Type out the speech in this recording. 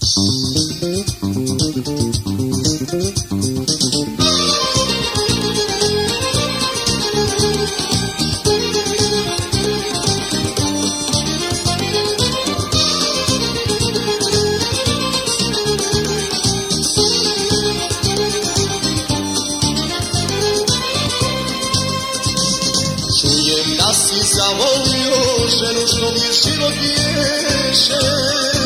Čujem da si zavolio ženu što mi život bješe.